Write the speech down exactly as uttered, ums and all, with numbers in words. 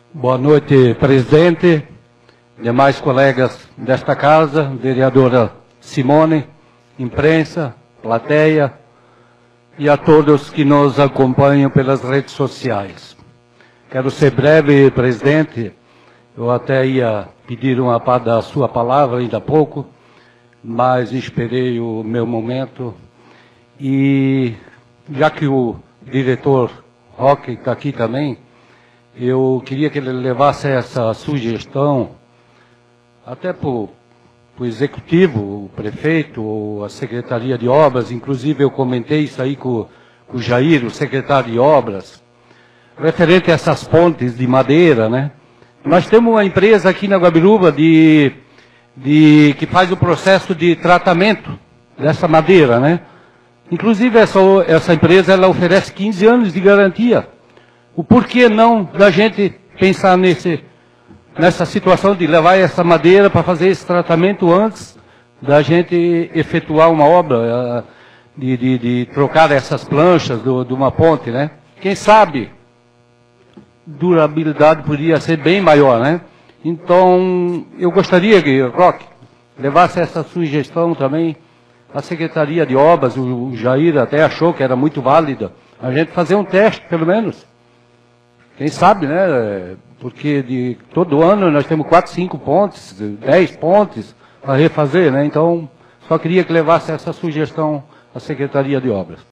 Boa noite, presidente, demais colegas desta casa, vereadora Simone, imprensa, plateia e a todos que nos acompanham pelas redes sociais. Quero ser breve, presidente, eu até ia pedir uma parte da sua palavra ainda há pouco, mas esperei o meu momento e já que o diretor Roque está aqui também, eu queria que ele levasse essa sugestão até para o executivo, o prefeito, ou a Secretaria de Obras, inclusive eu comentei isso aí com, com o Jair, o secretário de Obras, referente a essas pontes de madeira, né? Nós temos uma empresa aqui na Guabiruba de, de, que faz o processo de tratamento dessa madeira, né? Inclusive essa, essa empresa ela oferece quinze anos de garantia. O porquê não da gente pensar nesse, nessa situação de levar essa madeira para fazer esse tratamento antes da gente efetuar uma obra, de, de, de trocar essas planchas do, de uma ponte, né? Quem sabe durabilidade poderia ser bem maior, né? Então, eu gostaria que o Roque levasse essa sugestão também à Secretaria de Obras, o Jair até achou que era muito válida, a gente fazer um teste, pelo menos. Quem sabe, né? Porque de todo ano nós temos quatro, cinco pontes, dez pontes para refazer, né? Então, só queria que levasse essa sugestão à Secretaria de Obras.